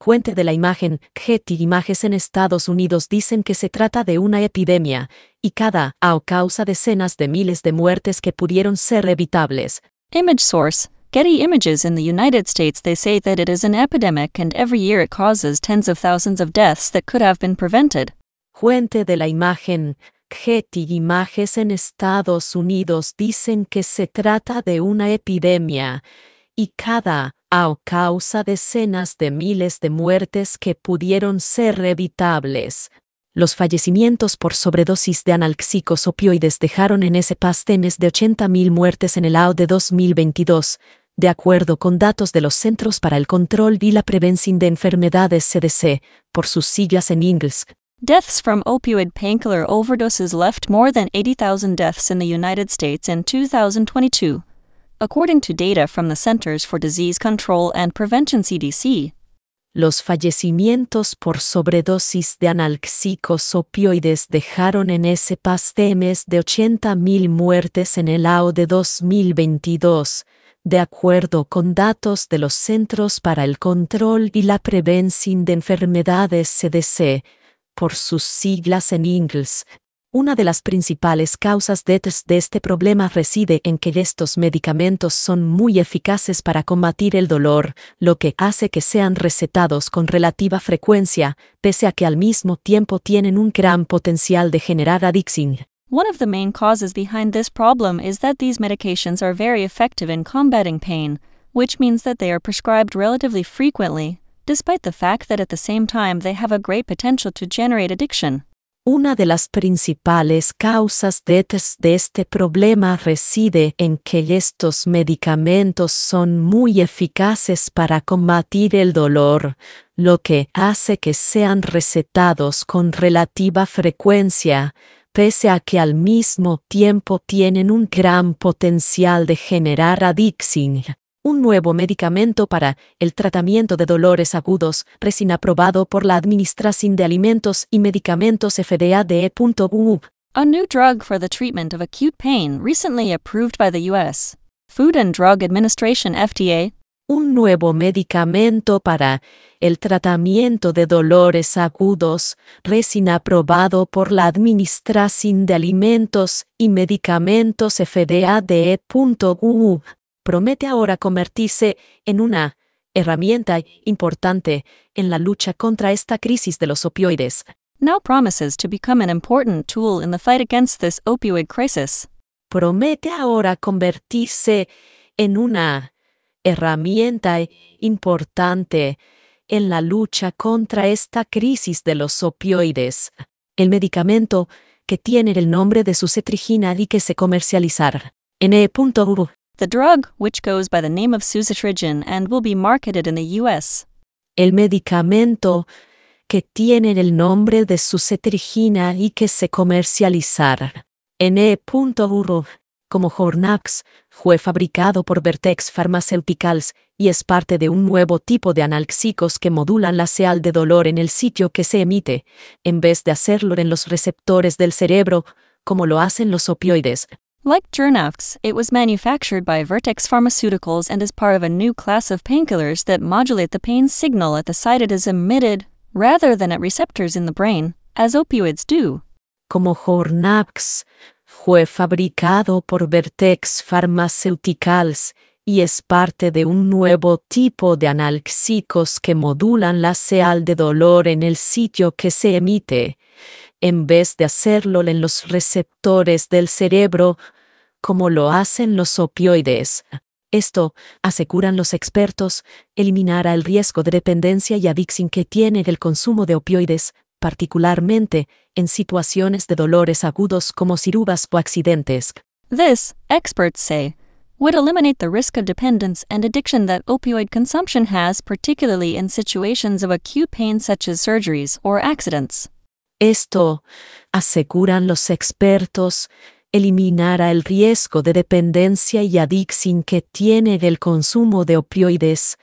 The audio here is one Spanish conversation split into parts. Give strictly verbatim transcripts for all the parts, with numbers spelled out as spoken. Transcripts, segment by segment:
Fuente de la imagen, Getty Images en Estados Unidos dicen que se trata de una epidemia, y cada A O causa decenas de miles de muertes que pudieron ser evitables. Image source, Getty Images. In the United States they say that it is an epidemic and every year it causes tens of thousands of deaths that could have been prevented. Fuente de la imagen, Getty Images en Estados Unidos dicen que se trata de una epidemia, y cada A O causa decenas de miles de muertes que pudieron ser evitables. Los fallecimientos por sobredosis de analgésicos opioides dejaron en ese país más de ochenta mil muertes en el año de dos mil veintidós, de acuerdo con datos de los Centros para el Control y la Prevención de Enfermedades C D C, por sus siglas en inglés. Deaths from opioid painkiller overdoses left more than eighty thousand deaths in the United States in two thousand twenty-two. According to data from the Centers for Disease Control and Prevention C D C. Los fallecimientos por sobredosis de analgésicos opioides dejaron en ese país más de ochenta mil muertes en el año de dos mil veintidós, de acuerdo con datos de los Centros para el Control y la Prevención de Enfermedades C D C, por sus siglas en inglés. Una de las principales causas de este problema reside en que estos medicamentos son muy eficaces para combatir el dolor, lo que hace que sean recetados con relativa frecuencia, pese a que al mismo tiempo tienen un gran potencial de generar adicción. One of the main causes behind this problem is that these medications are very effective in combating pain, which means that they are prescribed relatively frequently, despite the fact that at the same time they have a great potential to generate addiction. Una de las principales causas de este problema reside en que estos medicamentos son muy eficaces para combatir el dolor, lo que hace que sean recetados con relativa frecuencia, pese a que al mismo tiempo tienen un gran potencial de generar adicción. Un nuevo medicamento para el tratamiento de dolores agudos, recién aprobado por la Administración de Alimentos y Medicamentos F D A de E.U. A new drug for the treatment of acute pain recently approved by the U S Food and Drug Administration F D A. Un nuevo medicamento para el tratamiento de dolores agudos, recién aprobado por la Administración de Alimentos y Medicamentos F D A de E.U. promete ahora convertirse en una herramienta importante en la lucha contra esta crisis de los opioides. Now promises to become an important tool in the fight against this opioid crisis. Promete ahora convertirse en una herramienta importante en la lucha contra esta crisis de los opioides. El medicamento que tiene el nombre de suzetrigina y que se comercializará en E.U. The drug, which goes by the name of suzetrigine and will be marketed in the U S El medicamento que tiene el nombre de suzetrigina y que se comercializará en E.U. como Jornax, fue fabricado por Vertex Pharmaceuticals y es parte de un nuevo tipo de analgésicos que modulan la señal de dolor en el sitio que se emite, en vez de hacerlo en los receptores del cerebro, como lo hacen los opioides. Like Jornax, it was manufactured by Vertex Pharmaceuticals and is part of a new class of painkillers that modulate the pain signal at the site it is emitted, rather than at receptors in the brain, as opioids do. Como Jornax, fue fabricado por Vertex Pharmaceuticals y es parte de un nuevo tipo de analgésicos que modulan la señal de dolor en el sitio que se emite, en vez de hacerlo en los receptores del cerebro, como lo hacen los opioides. Esto, aseguran los expertos, eliminará el riesgo de dependencia y adicción que tiene el consumo de opioides, particularmente en situaciones de dolores agudos como cirugías o accidentes. This, experts say, would eliminate the risk of dependence and addiction that opioid consumption has, particularly in situations of acute pain such as surgeries or accidents. Esto, aseguran los expertos, eliminará el riesgo de dependencia y adicción que tiene el consumo de opioides,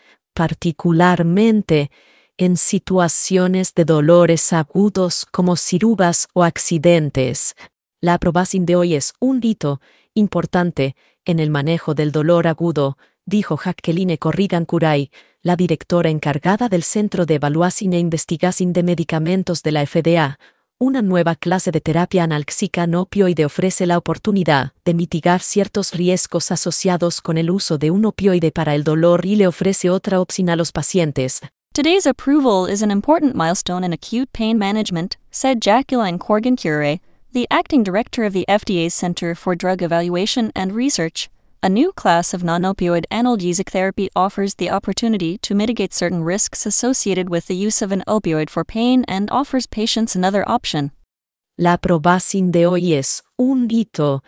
particularmente en situaciones de dolores agudos como cirugías o accidentes. La aprobación de hoy es un hito importante en el manejo del dolor agudo, dijo Jacqueline Corrigan Curay, la directora encargada del Centro de Evaluación e Investigación de Medicamentos de la F D A, una nueva clase de terapia analgésica no opioide ofrece la oportunidad de mitigar ciertos riesgos asociados con el uso de un opioide para el dolor y le ofrece otra opción a los pacientes. Today's approval is an important milestone in acute pain management, said Jacqueline Corgan-Curie, the acting director of the F D A's Center for Drug Evaluation and Research. A new class of non-opioid analgesic therapy offers the opportunity to mitigate certain risks associated with the use of an opioid for pain and offers patients another option. La aprobación de hoy es un hito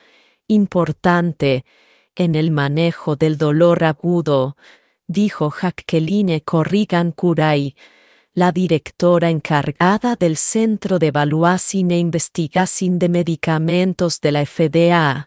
importante en el manejo del dolor agudo, dijo Jacqueline Corrigan-Curie, la directora encargada del Centro de Evaluación e Investigación de Medicamentos de la F D A.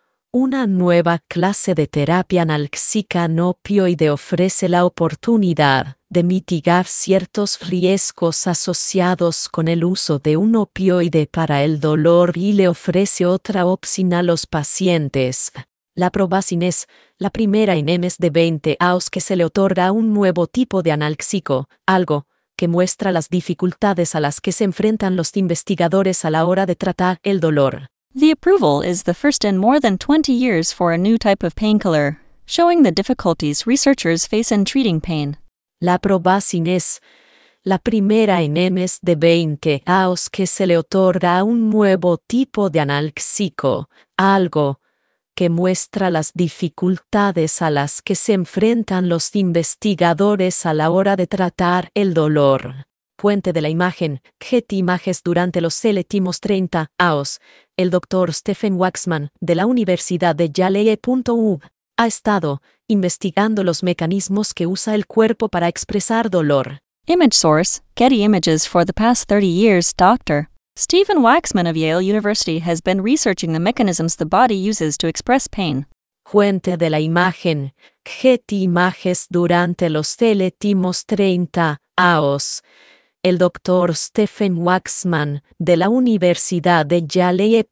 Una nueva clase de terapia analgésica no opioide ofrece la oportunidad de mitigar ciertos riesgos asociados con el uso de un opioide para el dolor y le ofrece otra opción a los pacientes. La aprobación es la primera en más de veinte años que se le otorga a un nuevo tipo de analgésico, algo que muestra las dificultades a las que se enfrentan los investigadores a la hora de tratar el dolor. The approval is the first in more than twenty years for a new type of painkiller, showing the difficulties researchers face in treating pain. La aprobación es la primera en más de veinte años que se le otorga a un nuevo tipo de analgésico, algo que muestra las dificultades a las que se enfrentan los investigadores a la hora de tratar el dolor. Fuente de la imagen, Getty Images. Durante los últimos treinta años, el doctor Stephen Waxman, de la Universidad de Yale. U ha estado investigando los mecanismos que usa el cuerpo para expresar dolor. Image source, Getty Images. For the past thirty years, Doctor Stephen Waxman of Yale University has been researching the mechanisms the body uses to express pain. Fuente de la imagen, Getty Images. Durante los últimos treinta años, el doctor Stephen Waxman, de la Universidad de Yale.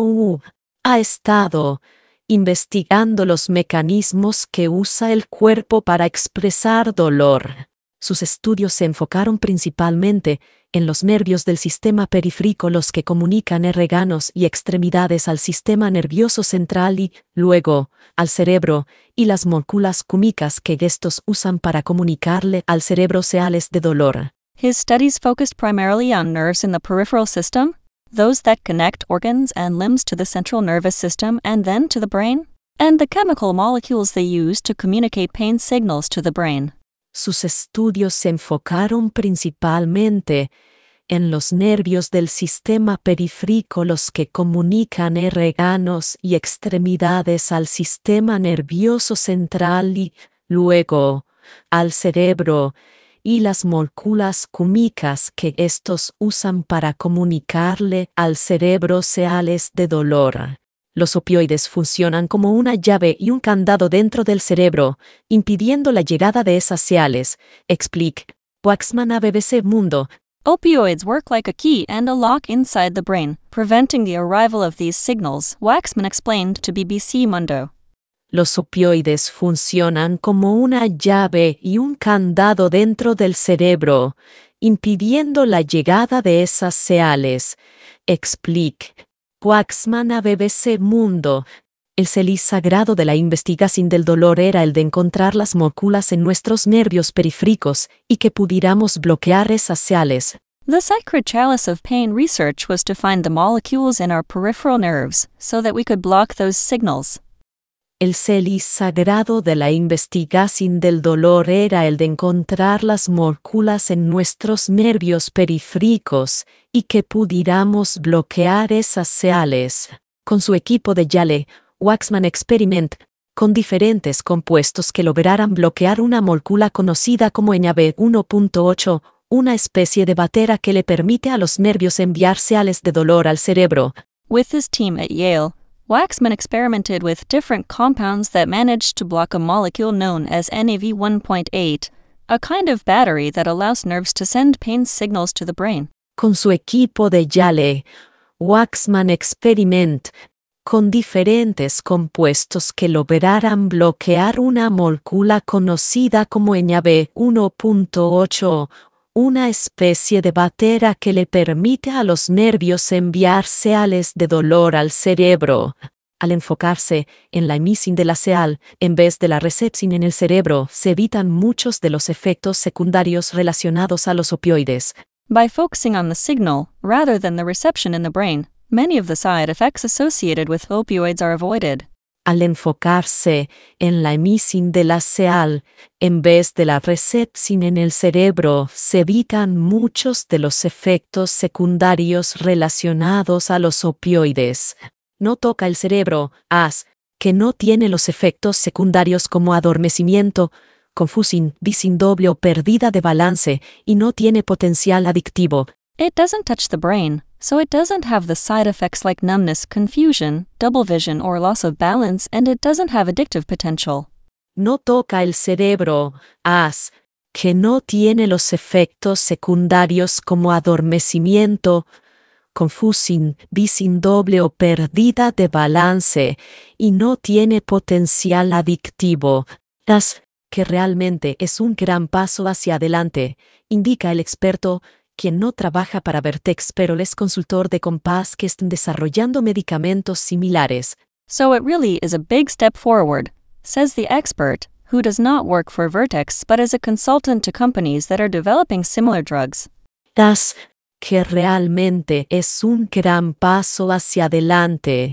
U ha estado investigando los mecanismos que usa el cuerpo para expresar dolor. Sus estudios se enfocaron principalmente en los nervios del sistema periférico, los que comunican órganos y extremidades al sistema nervioso central y, luego, al cerebro, y las moléculas químicas que estos usan para comunicarle al cerebro señales de dolor. His studies focused primarily on nerves in the peripheral system, those that connect organs and limbs to the central nervous system and then to the brain, and the chemical molecules they use to communicate pain signals to the brain. Sus estudios se enfocaron principalmente en los nervios del sistema periférico, los que comunican órganos y extremidades al sistema nervioso central y, luego, al cerebro, y las moléculas químicas que estos usan para comunicarle al cerebro señales de dolor. Los opioides funcionan como una llave y un candado dentro del cerebro, impidiendo la llegada de esas señales, explica Waxman a B B C Mundo. Opioids work like a key and a lock inside the brain, preventing the arrival of these signals, Waxman explained to B B C Mundo. Los opioides funcionan como una llave y un candado dentro del cerebro, impidiendo la llegada de esas señales, explica Waxman a B B C Mundo. El celiz sagrado de la investigación del dolor era el de encontrar las moléculas en nuestros nervios periféricos y que pudiéramos bloquear esas señales. The sacred chalice of pain research was to find the molecules in our peripheral nerves so that we could block those signals. El celiz sagrado de la investigación del dolor era el de encontrar las moléculas en nuestros nervios periféricos y que pudiéramos bloquear esas señales. Con su equipo de Yale, Waxman experimenta con diferentes compuestos que lograran bloquear una molécula conocida como N A B uno punto ocho, una especie de batera que le permite a los nervios enviar señales de dolor al cerebro. With his team at Yale, Waxman experimented with different compounds that managed to block a molecule known as N A V one point eight, a kind of battery that allows nerves to send pain signals to the brain. Con su equipo de Yale, Waxman experimenta con diferentes compuestos que lograran bloquear una molécula conocida como N A B uno punto ocho, una especie de bacteria que le permite a los nervios enviar señales de dolor al cerebro. Al enfocarse en la emisión de la señal, en vez de la recepción en el cerebro, se evitan muchos de los efectos secundarios relacionados a los opioides. By focusing on the signal, rather than the reception in the brain, many of the side effects associated with opioids are avoided. Al enfocarse en la emisión de la señal, en vez de la recepción en el cerebro, se evitan muchos de los efectos secundarios relacionados a los opioides. No toca el cerebro, as, que no tiene los efectos secundarios como adormecimiento, confusión, visión doble o pérdida de balance, y no tiene potencial adictivo. It doesn't touch the brain, so it doesn't have the side effects like numbness, confusion, double vision or loss of balance, and it doesn't have addictive potential. No toca el cerebro, as, que no tiene los efectos secundarios como adormecimiento, confusión, visión doble o pérdida de balance, y no tiene potencial adictivo. Das, que realmente es un gran paso hacia adelante, indica el experto, quien no trabaja para Vertex pero es consultor de Compass que están desarrollando medicamentos similares. So it really is a big step forward, says the expert, who does not work for Vertex but is a consultant to companies that are developing similar drugs. Das, que realmente es un gran paso hacia adelante,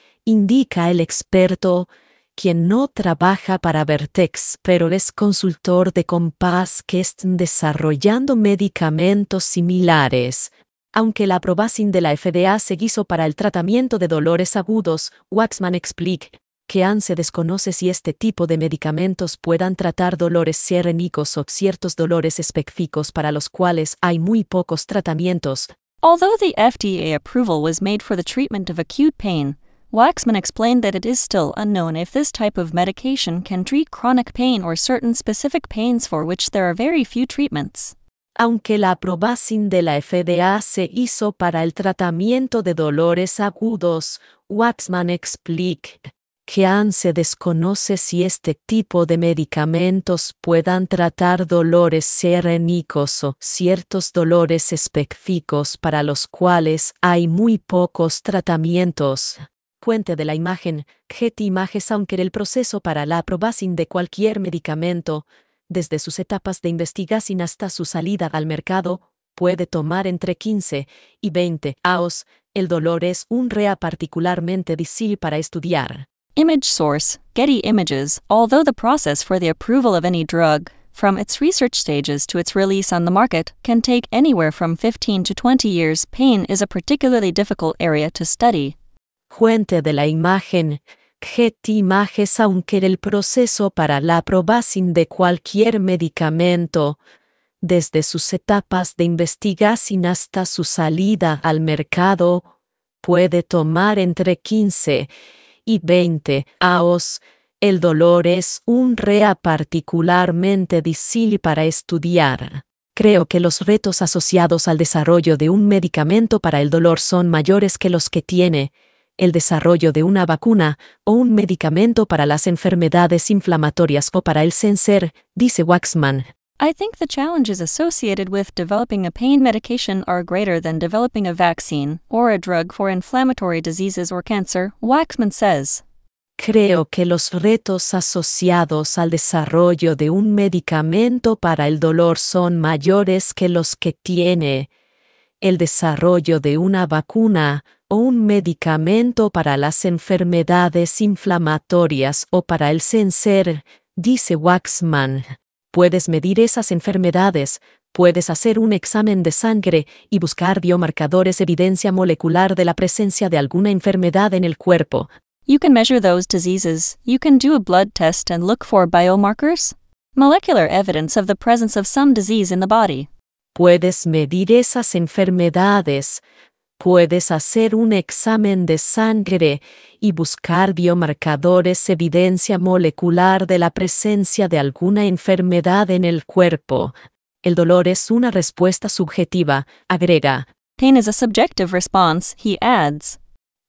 indica el experto, quien no trabaja para Vertex pero es consultor de Compass que están desarrollando medicamentos similares. Aunque la aprobación de la F D A se hizo para el tratamiento de dolores agudos, Waxman explica que aún se desconoce si este tipo de medicamentos puedan tratar dolores crónicos o ciertos dolores específicos para los cuales hay muy pocos tratamientos. Although the F D A approval was made for the treatment of acute pain, Waxman explained that it is still unknown if this type of medication can treat chronic pain or certain specific pains for which there are very few treatments. Aunque la aprobación de la F D A se hizo para el tratamiento de dolores agudos, Waxman explica que aún se desconoce si este tipo de medicamentos puedan tratar dolores crónicos o ciertos dolores específicos para los cuales hay muy pocos tratamientos. Fuente de la imagen, Getty Images. Aunque el proceso para la aprobación de cualquier medicamento, desde sus etapas de investigación hasta su salida al mercado, puede tomar entre quince y veinte años, el dolor es un área particularmente difícil para estudiar. Image source, Getty Images. Although the process for the approval of any drug, from its research stages to its release on the market, can take anywhere from fifteen to twenty years, pain is a particularly difficult area to study. Fuente de la imagen, Getty Images. Aunque el proceso para la aprobación de cualquier medicamento, desde sus etapas de investigación hasta su salida al mercado, puede tomar entre quince y veinte años, el dolor es un área particularmente difícil para estudiar. Creo que los retos asociados al desarrollo de un medicamento para el dolor son mayores que los que tiene el desarrollo de una vacuna o un medicamento para las enfermedades inflamatorias o para el cáncer, dice Waxman. I think the challenges associated with developing a pain medication are greater than developing a vaccine or a drug for inflammatory diseases or cancer, Waxman says. Creo que los retos asociados al desarrollo de un medicamento para el dolor son mayores que los que tiene el desarrollo de una vacuna o un medicamento para las enfermedades inflamatorias o para el cáncer, dice Waxman. Puedes medir esas enfermedades, puedes hacer un examen de sangre y buscar biomarcadores, evidencia molecular de la presencia de alguna enfermedad en el cuerpo. You can measure those diseases. You can do a blood test and look for biomarkers, molecular evidence of the presence of some disease in the body. Puedes medir esas enfermedades, puedes hacer un examen de sangre y buscar biomarcadores, evidencia molecular de la presencia de alguna enfermedad en el cuerpo. El dolor es una respuesta subjetiva, agrega. Pain is a subjective response, he adds.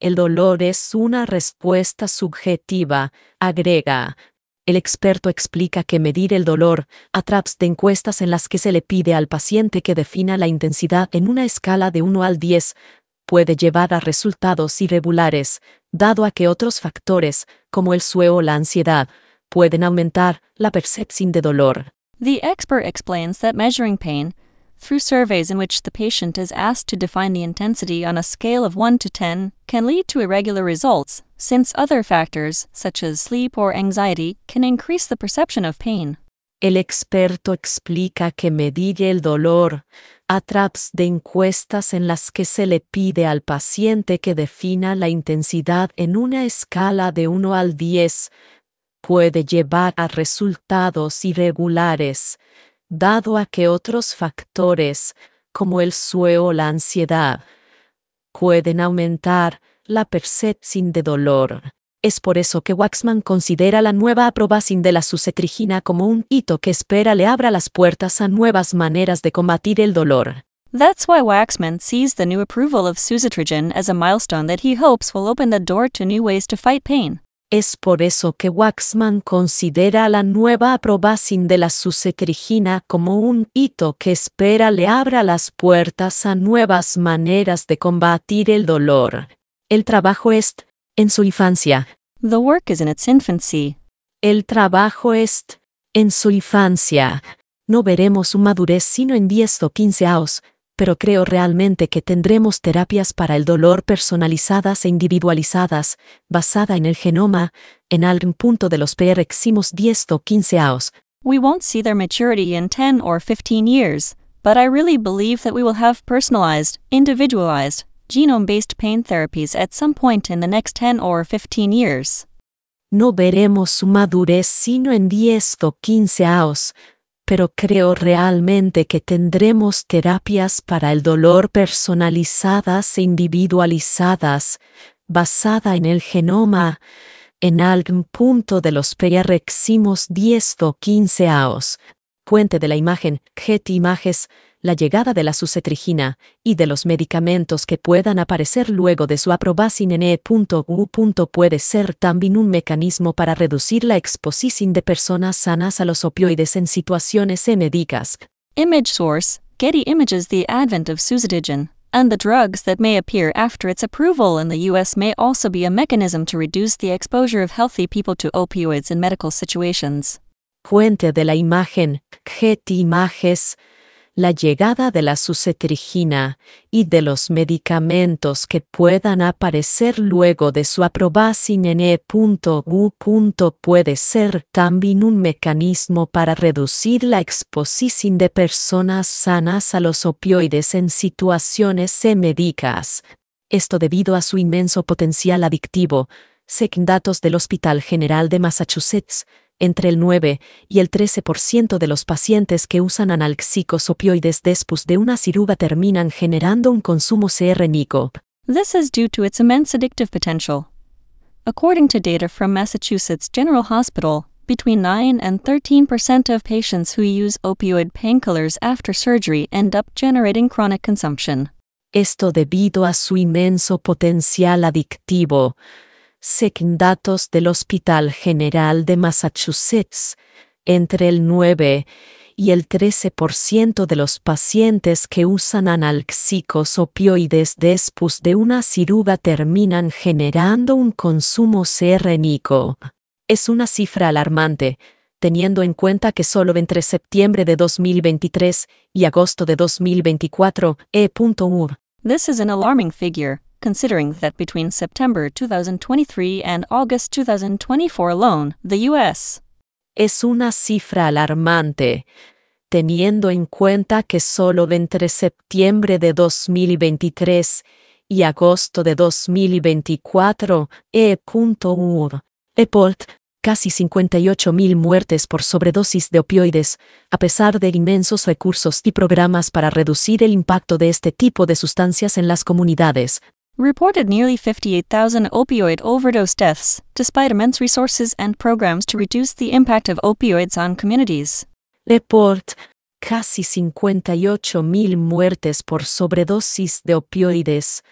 El dolor es una respuesta subjetiva, agrega. El experto explica que medir el dolor a través de encuestas en las que se le pide al paciente que defina la intensidad en una escala de uno al diez puede llevar a resultados irregulares, dado a que otros factores, como el sueño o la ansiedad, pueden aumentar la percepción de dolor. The expert explains that measuring pain, through surveys in which the patient is asked to define the intensity on a scale of one to ten, can lead to irregular results, since other factors, such as sleep or anxiety, can increase the perception of pain. El experto explica que medir el dolor a través de encuestas en las que se le pide al paciente que defina la intensidad en una escala de uno al diez puede llevar a resultados irregulares, dado a que otros factores, como el sueño o la ansiedad, pueden aumentar la percepción de dolor. Es por eso que Waxman considera la nueva aprobación de la suzetrigina como un hito que espera le abra las puertas a nuevas maneras de combatir el dolor. That's why Waxman sees the new approval of suzetrigine as a milestone that he hopes will open the door to new ways to fight pain. Es por eso que Waxman considera la nueva aprobación de la suzetrigina como un hito que espera le abra las puertas a nuevas maneras de combatir el dolor. El trabajo es en su infancia. The work is in its infancy. El trabajo es en su infancia. No veremos su madurez sino en diez o quince años, pero creo realmente que tendremos terapias para el dolor personalizadas e individualizadas, basada en el genoma, en algún punto de los próximos diez o quince años. We won't see their maturity in ten or fifteen years, but I really believe that we will have personalized, individualized, genome-based pain therapies at some point in the next ten or fifteen years. No veremos su madurez sino en diez o quince años, pero creo realmente que tendremos terapias para el dolor personalizadas e individualizadas, basada en el genoma, en algún punto de los próximos diez o quince años. Fuente de la imagen, Getty Images, la llegada de la suzetrigina y de los medicamentos que puedan aparecer luego de su aprobación en E U puede ser también un mecanismo para reducir la exposición de personas sanas a los opioides en situaciones médicas. Image source, Getty Images. The advent of suzetrigine, and the drugs that may appear after its approval in the U S may also be a mechanism to reduce the exposure of healthy people to opioids in medical situations. Fuente de la imagen, Getty Images, la llegada de la suzetrigina y de los medicamentos que puedan aparecer luego de su aprobación en E U puede ser también un mecanismo para reducir la exposición de personas sanas a los opioides en situaciones médicas. Esto debido a su inmenso potencial adictivo, según datos del Hospital General de Massachusetts. Entre el nueve y el trece por ciento de los pacientes que usan analgésicos opioides después de una cirugía terminan generando un consumo crónico. This is due to its immense addictive potential. According to data from Massachusetts General Hospital, between nine and thirteen percent of patients who use opioid painkillers after surgery end up generating chronic consumption. Esto debido a su inmenso potencial adictivo. Según datos del Hospital General de Massachusetts, entre el nueve y el trece por ciento de los pacientes que usan analgésicos opioides después de una cirugía terminan generando un consumo crónico. Es una cifra alarmante, teniendo en cuenta que solo entre septiembre de dos mil veintitrés y agosto de dos mil veinticuatro, E U. This is an alarming figure, considering that between September two thousand twenty-three and August two thousand twenty-four alone, the U S Es una cifra alarmante, teniendo en cuenta que solo entre septiembre de dos mil veintitrés y agosto de dos mil veinticuatro, E U. Report, casi cincuenta y ocho mil muertes por sobredosis de opioides, a pesar de inmensos recursos y programas para reducir el impacto de este tipo de sustancias en las comunidades. Reported nearly fifty-eight thousand opioid overdose deaths, despite immense resources and programs to reduce the impact of opioids on communities. Report, casi cincuenta y ocho mil muertes por sobredosis de opioides,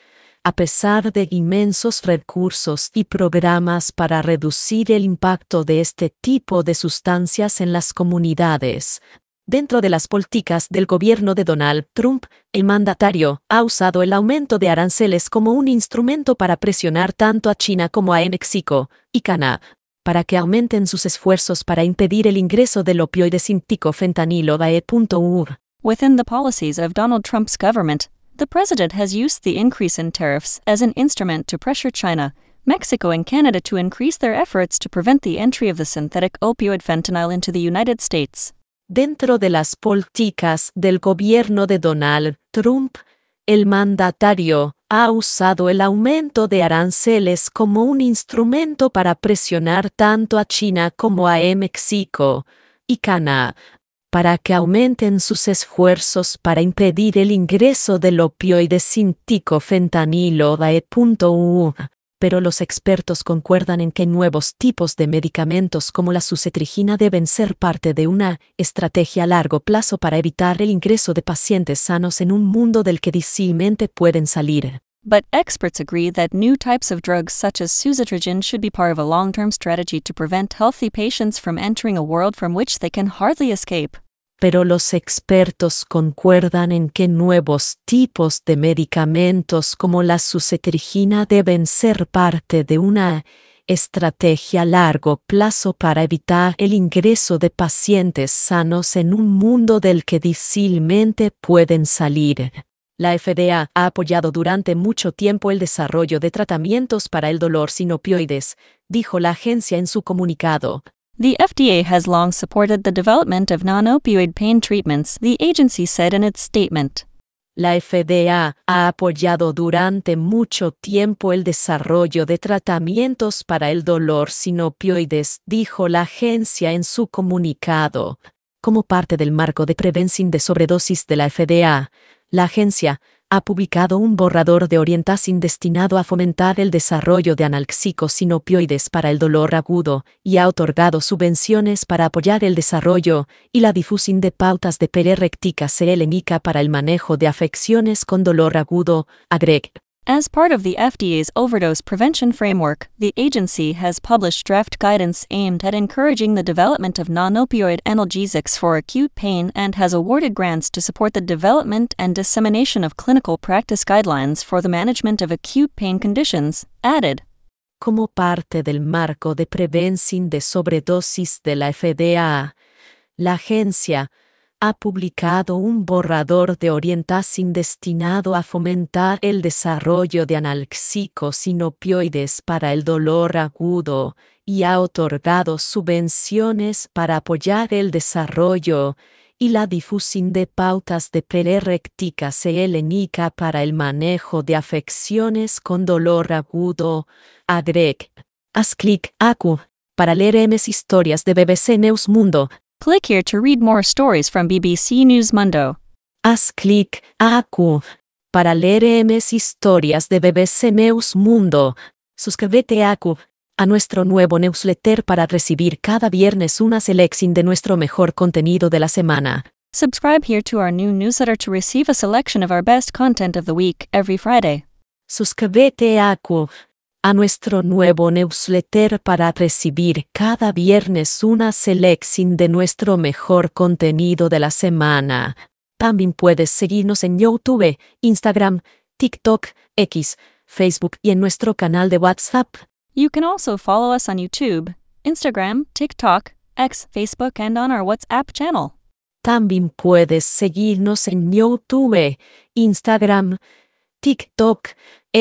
A pesar de inmensos recursos y programas para reducir el impacto de este tipo de sustancias en las comunidades, dentro de las políticas del gobierno de Donald Trump, el mandatario ha usado el aumento de aranceles como un instrumento para presionar tanto a China como a México y Canadá, para que aumenten sus esfuerzos para impedir el ingreso del opioide sintético fentanilo D A E punto U R. Within the policies of Donald Trump's government, the president has used the increase in tariffs as an instrument to pressure China, Mexico, and Canada to increase their efforts to prevent the entry of the synthetic opioid fentanyl into the United States. Dentro de las políticas del gobierno de Donald Trump, el mandatario ha usado el aumento de aranceles como un instrumento para presionar tanto a China como a México y Canadá, para que aumenten sus esfuerzos para impedir el ingreso del opioide sintético fentanilo D A E punto U R. Pero los expertos concuerdan en que nuevos tipos de medicamentos como la suzetrigina deben ser parte de una estrategia a largo plazo para evitar el ingreso de pacientes sanos en un mundo del que difícilmente pueden salir. But experts agree that new types of drugs such as suzetrigine should be part of a long-term strategy to prevent healthy patients from entering a world from which they can hardly escape. Pero los expertos concuerdan en que nuevos tipos de medicamentos como la suzetrigina deben ser parte de una estrategia a largo plazo para evitar el ingreso de pacientes sanos en un mundo del que difícilmente pueden salir. La F D A ha apoyado durante mucho tiempo el desarrollo de tratamientos para el dolor sin opioides, dijo la agencia en su comunicado. The F D A has long supported the development of non-opioid pain treatments, the agency said in its statement. La F D A ha apoyado durante mucho tiempo el desarrollo de tratamientos para el dolor sin opioides, dijo la agencia en su comunicado. Como parte del marco de prevención de sobredosis de la F D A, la agencia ha publicado un borrador de orientación destinado a fomentar el desarrollo de analgésicos sin opioides para el dolor agudo y ha otorgado subvenciones para apoyar el desarrollo y la difusión de pautas de pererréctica clínica para el manejo de afecciones con dolor agudo, agrega. As part of the F D A's overdose prevention framework, the agency has published draft guidance aimed at encouraging the development of non-opioid analgesics for acute pain and has awarded grants to support the development and dissemination of clinical practice guidelines for the management of acute pain conditions, added. Como parte del marco de prevención de sobredosis de la F D A, la agencia ha publicado un borrador de orientación destinado a fomentar el desarrollo de analgésicos sin opioides para el dolor agudo y ha otorgado subvenciones para apoyar el desarrollo y la difusión de pautas de pererréctica clínica para el manejo de afecciones con dolor agudo, agrega. Haz clic aquí para leer más historias de B B C News Mundo. Click here to read more stories from B B C News Mundo. Haz clic aquí para leer más historias de B B C News Mundo. Suscríbete aquí a nuestro nuevo newsletter para recibir cada viernes una selección de nuestro mejor contenido de la semana. Subscribe here to our new newsletter to receive a selection of our best content of the week every Friday. Suscríbete aquí a nuestro nuevo newsletter para recibir cada viernes una selección de nuestro mejor contenido de la semana. También puedes seguirnos en YouTube, Instagram, TikTok, X, Facebook y en nuestro canal de WhatsApp. You can also follow us on YouTube, Instagram, TikTok, X, Facebook, and on our WhatsApp channel. También puedes seguirnos en YouTube, Instagram, TikTok,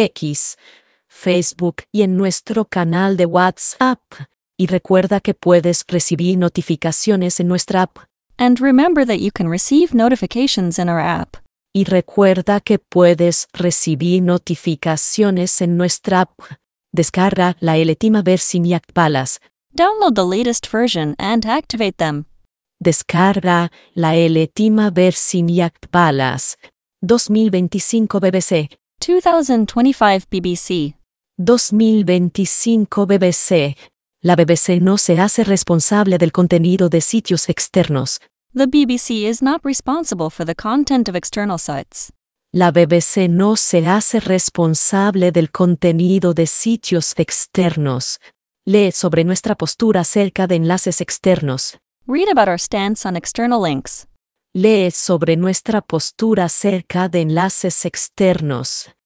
X, Facebook y en nuestro canal de WhatsApp. Y recuerda que puedes recibir notificaciones en nuestra app. And remember that you can receive notifications in our app. Y recuerda que puedes recibir notificaciones en nuestra app. Descarga la última versión y actívalas. Download the latest version and activate them. Descarga la última versión y actívalas. dos mil veinticinco B B C. twenty twenty-five B B C. dos mil veinticinco B B C. La B B C no se hace responsable del contenido de sitios externos. The B B C is not responsible for the content of external sites. La B B C no se hace responsable del contenido de sitios externos. Lee sobre nuestra postura acerca de enlaces externos. Read about our stance on external links. Lee sobre nuestra postura acerca de enlaces externos.